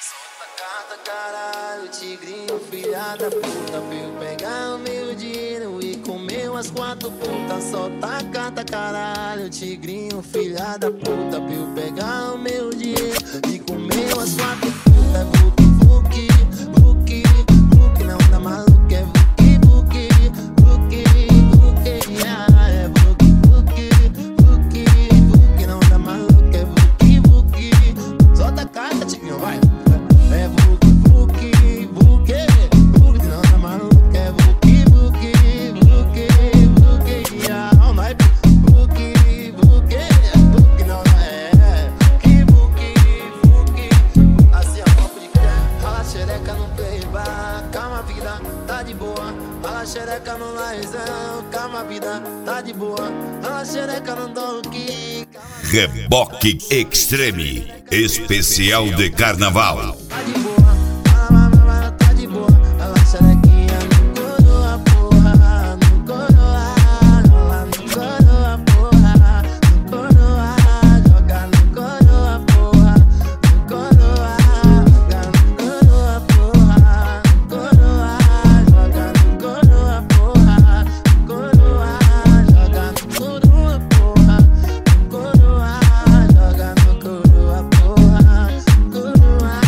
Solta caralho, tigrinho, filha da puta. Veio pegar o meu dinheiro e comer umas 4 putas. Solta a carta, caralho, tigrinho, filha da puta. Veio pegar o meu dinheiro e comer umas 4 putas. Vuki, vuki, vuki, vuki, não tá maluco, é vuki, vuki, vuki, vuki, é vuki, vuki, vuki, vuki, não tá maluco, é vuki, vuki. Solta a carta, tigrinho, vai. É vuki, vuki, vuki, vuki, não tá maluco, é vuki, vuki, vuki, vuki, all night. Vuki, vuki, vuki, não é, que vuki, vuki. Assim a papo de fé, rala xereca no playbar, calma vida, tá de boa. Rala xereca no laizão, calma vida, tá de boa. Rala xereca no donkey. Reboque Extreme, especial de carnaval. Tá de boa, tá de boa. Ela xerequinha no coroa, porra. No coroa, rola no coroa, porra. No coroa, joga no coroa, porra. No coroa, joga no coroa, porra. No coroa, joga no coroa, porra. No coroa, joga no coroa, porra. No coroa, joga no coroa, porra. Coroa.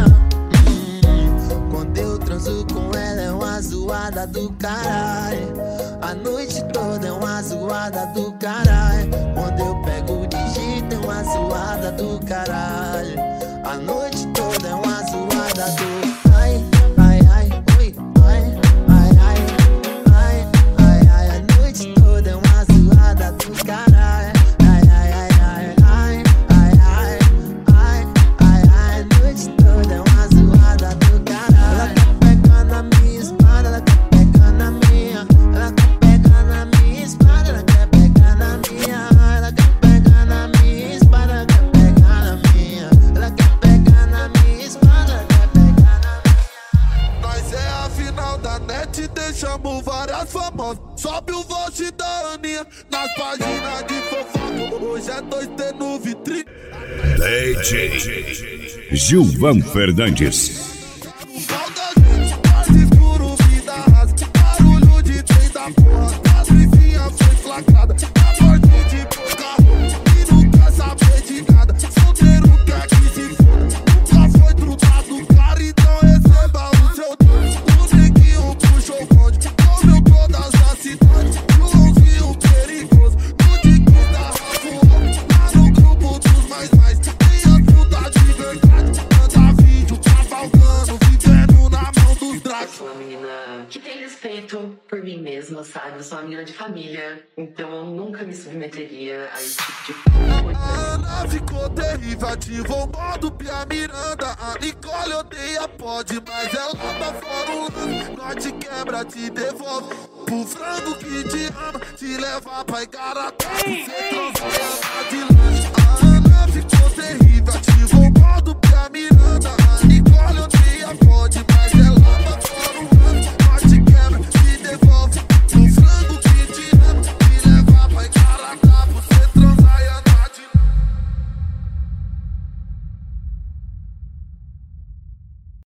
Quando eu transo com ela é uma zoada do caralho. A noite toda é uma zoada do caralho. Quando eu pego o digito é uma zoada do caralho. A noite toda é uma zoada do ai, ai, ai, oi, ai, ai, ai, ai, ai, ai. A noite toda é uma zoada do caralho. Ai, ai, ai, ai, ai, ai, ai, ai, ai, ai. A noite toda é uma zoada do caralho. Ela quer pegar na minha espada, ela quer pegar na minha. Ela quer pegar na minha espada, ela quer pegar na minha. Ela quer pegar na minha espada, ela quer pegar na minha. Ela quer pegar na minha espada, ela quer pegar na minha. Nós é a final da net, deixamos várias famosas. Sobe o vote da Aninha nas páginas de fofoca. Hoje é 2T no vitrine. DJ Gilvan Fernandes. Pau da gente, quarto escuro, vida rasa. Barulho de trem da porra. As vizinhas foi flagrada. A morte de carro e não quer saber de nada. Solteiro quer que se foda. Nunca foi trutado, cara, então receba o seu doce. O neguinho puxou o bonde, comeu todas as cidades. Joãozinho perigoso, no dique da Rafa. Lá no grupo dos mais. Tem ajuda de verdade. Manda vídeo cavalgando, vivendo na mão dos dragos. Eu sou uma menina que tem respeito por mim mesma, sabe? Eu sou uma menina de família, então eu nunca me submeteria a esse tipo de coisa. A Ana ficou terrível, ativou o modo Pia Miranda. A Nicole odeia, pode, mas ela tá fora o lance. Nós te quebra, te devolve pro frango que te ama, te leva pra Igarapé. Você transar e andar de lanche. A Ana ficou terrível, ativou o modo Pia Miranda. A Nicole odeia, pode,